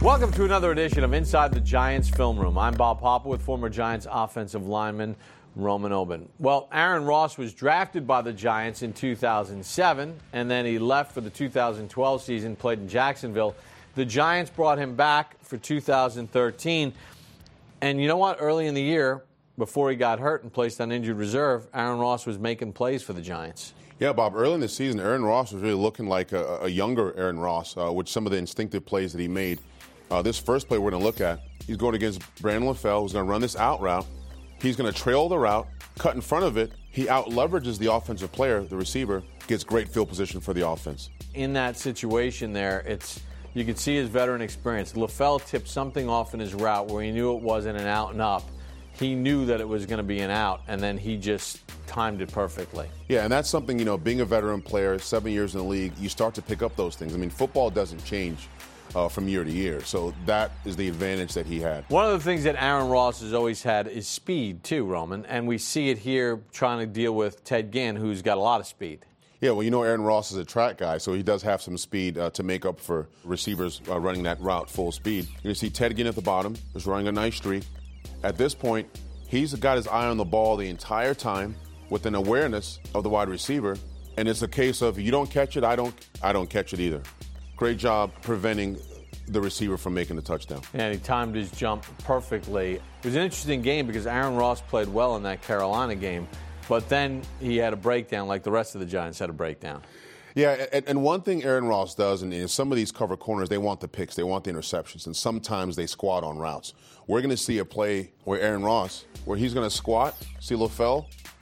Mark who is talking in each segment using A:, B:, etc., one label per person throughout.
A: Welcome to another edition of Inside the Giants Film Room. I'm Bob Papa with former Giants offensive lineman Roman Oben. Well, Aaron Ross was drafted by the Giants in 2007, and then he left for the 2012 season, played in Jacksonville. The Giants brought him back for 2013. And you know what? Early in the year, before he got hurt and placed on injured reserve, Aaron Ross was making plays for the Giants.
B: Yeah, Bob, early in the season, Aaron Ross was really looking like a younger Aaron Ross with some of the instinctive plays that he made. This first play we're going to look at, he's going against Brandon LaFell, who's going to run this out route. He's going to trail the route, cut in front of it. He out-leverages the offensive player, the receiver, gets great field position for the offense.
A: In that situation there, you could see his veteran experience. LaFell tipped something off in his route where he knew it wasn't an out and up. He knew that it was going to be an out, and then he just timed it perfectly.
B: Yeah, and that's something, being a veteran player, 7 years in the league, you start to pick up those things. I mean, football doesn't change from year to year, so that is the advantage that he had.
A: One of the things that Aaron Ross has always had is speed, too, Roman, and we see it here trying to deal with Ted Ginn, who's got a lot of speed.
B: Yeah, well, Aaron Ross is a track guy, so he does have some speed to make up for receivers running that route full speed. You're going to see Ted Ginn at the bottom, just running a nice streak. At this point, he's got his eye on the ball the entire time with an awareness of the wide receiver, and it's a case of you don't catch it, I don't catch it either. Great job preventing the receiver from making the touchdown.
A: And he timed his jump perfectly. It was an interesting game because Aaron Ross played well in that Carolina game, but then he had a breakdown like the rest of the Giants had a breakdown.
B: Yeah, and one thing Aaron Ross does, and some of these cover corners, they want the picks, they want the interceptions, and sometimes they squat on routes. We're going to see a play where Aaron Ross, where he's going to squat, see LaFell,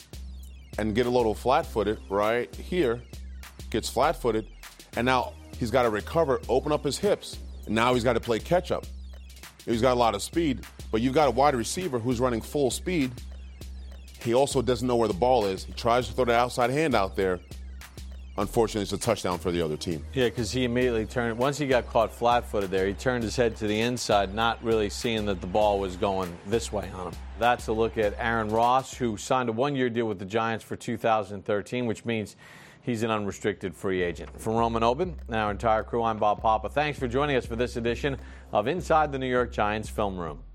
B: and get a little flat-footed right here, gets flat-footed, and now he's got to recover, open up his hips, and now he's got to play catch-up. He's got a lot of speed, but you've got a wide receiver who's running full speed. He also doesn't know where the ball is. He tries to throw the outside hand out there. Unfortunately, it's a touchdown for the other team.
A: Yeah, because he immediately turned. Once he got caught flat-footed there, he turned his head to the inside, not really seeing that the ball was going this way on him. That's a look at Aaron Ross, who signed a one-year deal with the Giants for 2013, which means he's an unrestricted free agent. From Roman Oben and our entire crew, I'm Bob Papa. Thanks for joining us for this edition of Inside the New York Giants Film Room.